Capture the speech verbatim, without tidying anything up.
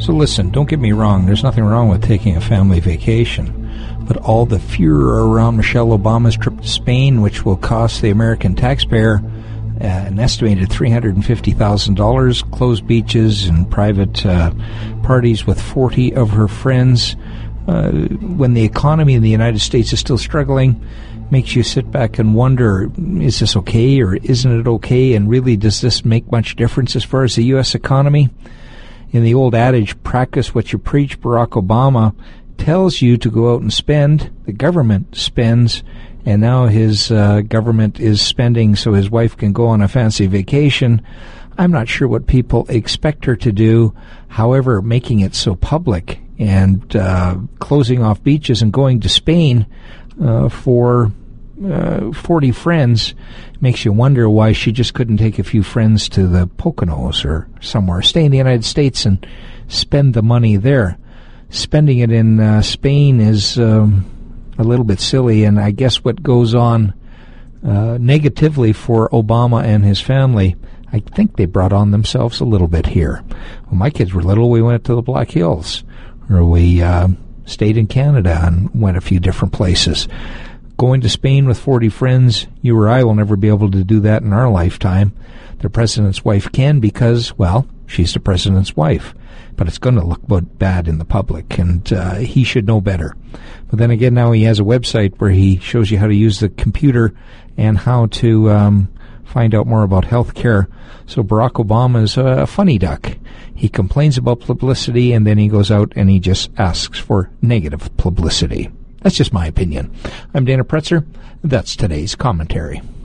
So listen, don't get me wrong, there's nothing wrong with taking a family vacation, but all the furor around Michelle Obama's trip to Spain, which will cost the American taxpayer uh, an estimated three hundred fifty thousand dollars, closed beaches and private uh, parties with forty of her friends, uh, when the economy in the United States is still struggling, makes you sit back and wonder, is this okay or isn't it okay, and really does this make much difference as far as the U S economy? In the old adage, practice what you preach, Barack Obama tells you to go out and spend. The government spends, and now his uh, government is spending so his wife can go on a fancy vacation. I'm not sure what people expect her to do. However, making it so public and uh, closing off beaches and going to Spain uh, for uh, forty friends makes you wonder why she just couldn't take a few friends to the Poconos or somewhere. Stay in the United States and spend the money there. Spending it in uh, Spain is um, a little bit silly, and I guess what goes on uh, negatively for Obama and his family, I think they brought on themselves a little bit here. When my kids were little, we went to the Black Hills, or we uh, stayed in Canada and went a few different places. Going to Spain with forty friends, you or I will never be able to do that in our lifetime. The president's wife can because, well, she's the president's wife. But it's going to look bad in the public, and uh, he should know better. But then again, now he has a website where he shows you how to use the computer and how to um, find out more about health care. So Barack Obama is a funny duck. He complains about publicity, and then he goes out and he just asks for negative publicity. That's just my opinion. I'm Dana Pretzer. That's today's commentary.